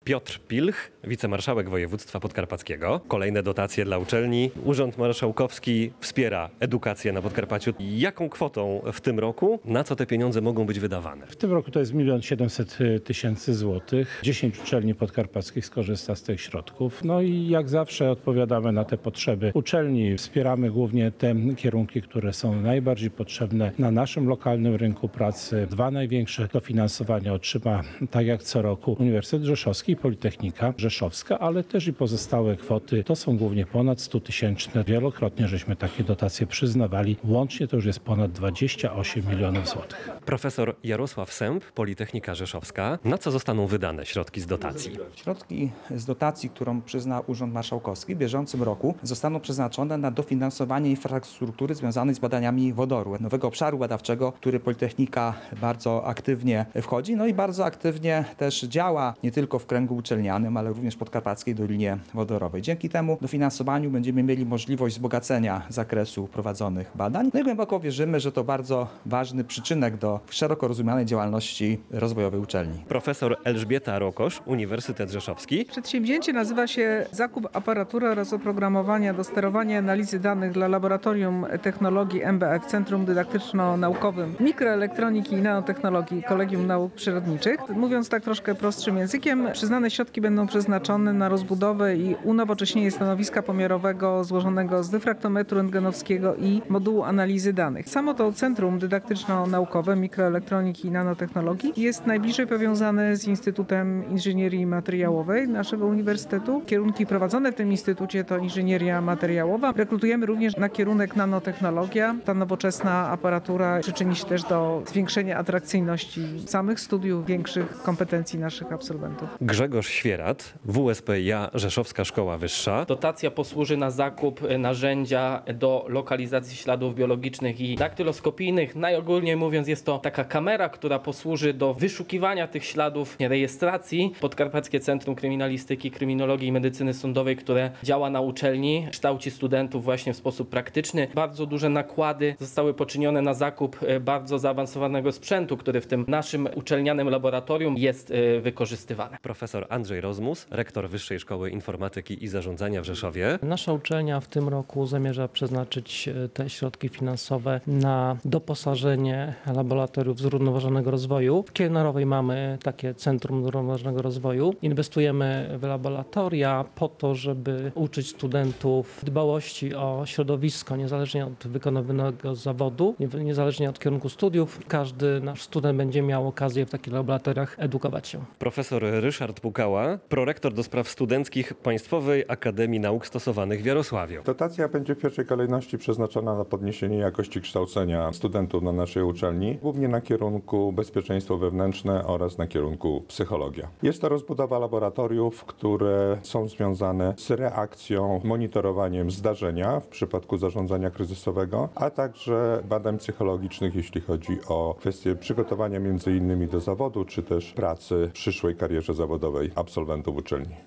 Piotr Pilch, wicemarszałek województwa podkarpackiego. Kolejne dotacje dla uczelni. Urząd Marszałkowski wspiera edukację na Podkarpaciu. Jaką kwotą w tym roku? Na co te pieniądze mogą być wydawane? W tym roku to jest 1 700 000 złotych. 10 uczelni podkarpackich skorzysta z tych środków. No i jak zawsze odpowiadamy na te potrzeby uczelni. Wspieramy głównie te kierunki, które są najbardziej potrzebne na naszym lokalnym rynku pracy. 2 największe dofinansowania otrzyma, tak jak co roku, Uniwersytet Rzeszowski i Politechnika Rzeszowska, ale też i pozostałe kwoty. To są głównie ponad 100 000. Wielokrotnie żeśmy takie dotacje przyznawali. Łącznie to już jest ponad 28 milionów złotych. Profesor Jarosław Sęp, Politechnika Rzeszowska. Na co zostaną wydane środki z dotacji? Środki z dotacji, którą przyzna Urząd Marszałkowski w bieżącym roku, zostaną przeznaczone na dofinansowanie infrastruktury związanej z badaniami wodoru, nowego obszaru badawczego, w który Politechnika bardzo aktywnie wchodzi, no i bardzo aktywnie też działa nie tylko w kręgu uczelnianym, ale również w Podkarpackiej Dolinie Wodorowej. Dzięki temu dofinansowaniu będziemy mieli możliwość wzbogacenia zakresu prowadzonych badań. No i głęboko wierzymy, że to bardzo ważny przyczynek do szeroko rozumianej działalności rozwojowej uczelni. Profesor Elżbieta Rokosz, Uniwersytet Rzeszowski. Przedsięwzięcie nazywa się Zakup aparatury oraz oprogramowania do sterowania i analizy danych dla Laboratorium Technologii MBF, Centrum Dydaktyczno-Naukowym Mikroelektroniki i Nanotechnologii Kolegium Nauk Przyrodniczych. Mówiąc tak troszkę prostszym językiem, przyznane środki będą przeznaczone na rozbudowę i unowocześnienie stanowiska pomiarowego złożonego z dyfraktometru rentgenowskiego i modułu analizy danych. Samo to Centrum Dydaktyczno-Naukowe Mikroelektroniki i Nanotechnologii jest najbliżej powiązane z Instytutem Inżynierii Materiałowej naszego uniwersytetu. Kierunki prowadzone w tym instytucie to inżynieria materiałowa. Rekrutujemy również na kierunek nanotechnologia. Ta nowoczesna aparatura przyczyni się też do zwiększenia atrakcyjności samych studiów, większych kompetencji naszych absolwentów. Grzegorz Świerat, WSPiA Rzeszowska Szkoła Wyższa. Dotacja posłuży na zakup narzędzia do lokalizacji śladów biologicznych i daktyloskopijnych. Najogólniej mówiąc, jest to taka kamera, która posłuży do wyszukiwania tych śladów, rejestracji. Podkarpackie Centrum Kryminalistyki, Kryminologii i Medycyny Sądowej, które działa na uczelni, kształci studentów właśnie w sposób praktyczny. Bardzo duże nakłady zostały poczynione na zakup bardzo zaawansowanego sprzętu, który w tym naszym uczelnianym laboratorium jest wykorzystywany. Profesor Andrzej Rozmus, rektor Wyższej Szkoły Informatyki i Zarządzania w Rzeszowie. Nasza uczelnia w tym roku zamierza przeznaczyć te środki finansowe na doposażenie laboratoriów zrównoważonego rozwoju. W Kielnarowej mamy takie Centrum Zrównoważonego Rozwoju. Inwestujemy w laboratoria po to, żeby uczyć studentów dbałości o środowisko, niezależnie od wykonywanego zawodu, niezależnie od kierunku studiów. Każdy nasz student będzie miał okazję w takich laboratoriach edukować się. Profesor Ryszard Pukała, prorektor do spraw studenckich Państwowej Akademii Nauk Stosowanych w Jarosławiu. Dotacja będzie w pierwszej kolejności przeznaczona na podniesienie jakości kształcenia studentów na naszej uczelni, głównie na kierunku bezpieczeństwo wewnętrzne oraz na kierunku psychologia. Jest to rozbudowa laboratoriów, które są związane z reakcją, monitorowaniem zdarzenia w przypadku zarządzania kryzysowego, a także badań psychologicznych, jeśli chodzi o kwestie przygotowania między innymi do zawodu, czy też pracy w przyszłej karierze zawodowej absolwentów uczelni.